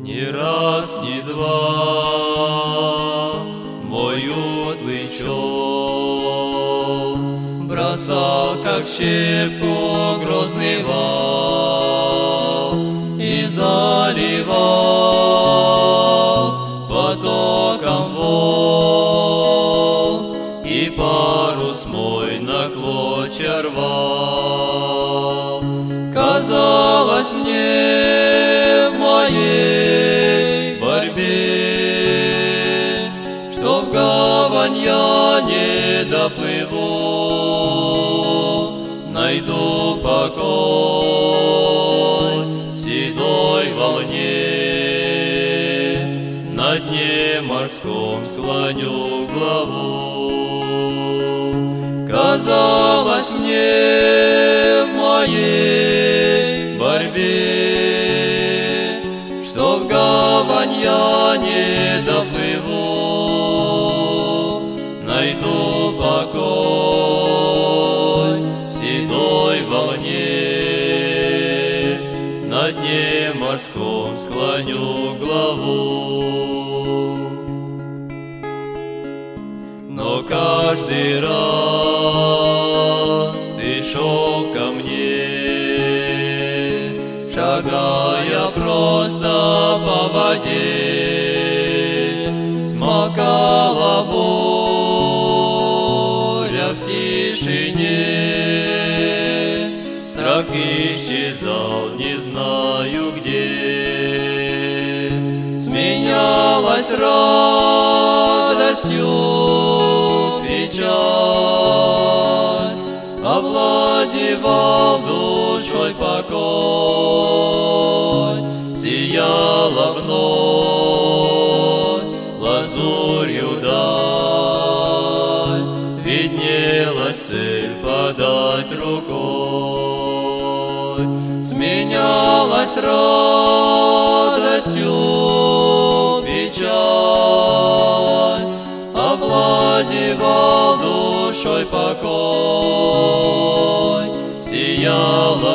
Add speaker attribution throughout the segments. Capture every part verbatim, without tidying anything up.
Speaker 1: Ни раз, ни два мой утлый чел бросал, как щепку, грозный вал и заливал потоком волн, и парус мой на клочья рвал. Казалось мне в моей борьбе, что в гавань я не доплыву, найду покой в седой волне, на дне морском склоню главу. Казалось мне в моей борьбе, что в гавань я не доплыву, найду покой в седой волне, на дне морском склоню главу. Но каждый раз ты шел ко мне, шагая просто по воде, смолкала буря в тишине, страх исчезал, не знаю где, сменялась радостью печаль, овладевал душой покой, сияла вновь лазурью даль, виднелась цель подать рукой, сменялась радостью печаль, овладевал душой покой, сияла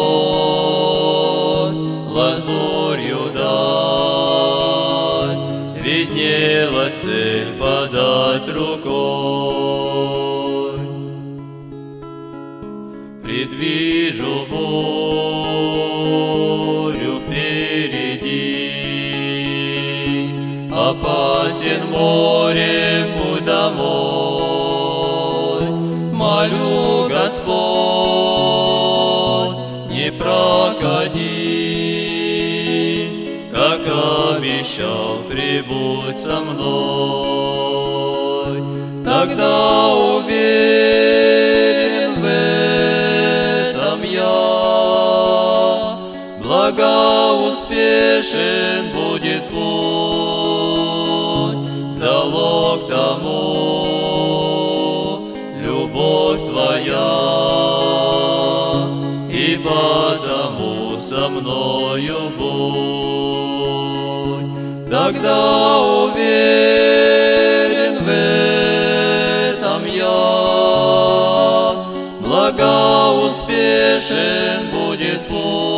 Speaker 1: вновь лазурью даль, виднелась цель подать рукой. Предвижу бурю впереди, опасен море путь домой, молю, Господь, не проходи, как обещал, прибудь со мной. Тогда уверен в этом я, благоуспешен будет путь, залог тому любовь твоя, и потому со мною будь. Тогда уверен в этом я, благоуспешен будет путь,